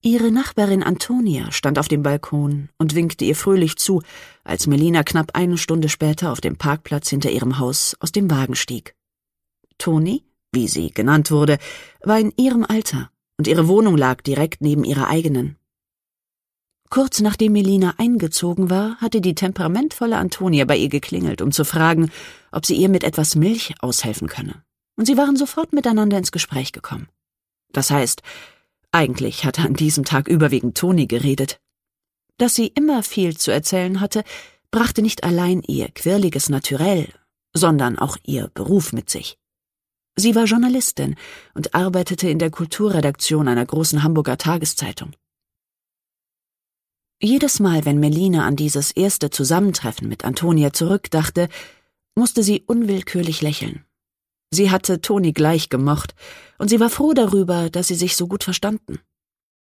Ihre Nachbarin Antonia stand auf dem Balkon und winkte ihr fröhlich zu, als Melina knapp eine Stunde später auf dem Parkplatz hinter ihrem Haus aus dem Wagen stieg. Toni, wie sie genannt wurde, war in ihrem Alter und ihre Wohnung lag direkt neben ihrer eigenen. Kurz nachdem Melina eingezogen war, hatte die temperamentvolle Antonia bei ihr geklingelt, um zu fragen, ob sie ihr mit etwas Milch aushelfen könne. Und sie waren sofort miteinander ins Gespräch gekommen. Das heißt, eigentlich hatte an diesem Tag überwiegend Toni geredet. Dass sie immer viel zu erzählen hatte, brachte nicht allein ihr quirliges Naturell, sondern auch ihr Beruf mit sich. Sie war Journalistin und arbeitete in der Kulturredaktion einer großen Hamburger Tageszeitung. Jedes Mal, wenn Melina an dieses erste Zusammentreffen mit Antonia zurückdachte, musste sie unwillkürlich lächeln. Sie hatte Toni gleich gemocht, und sie war froh darüber, dass sie sich so gut verstanden.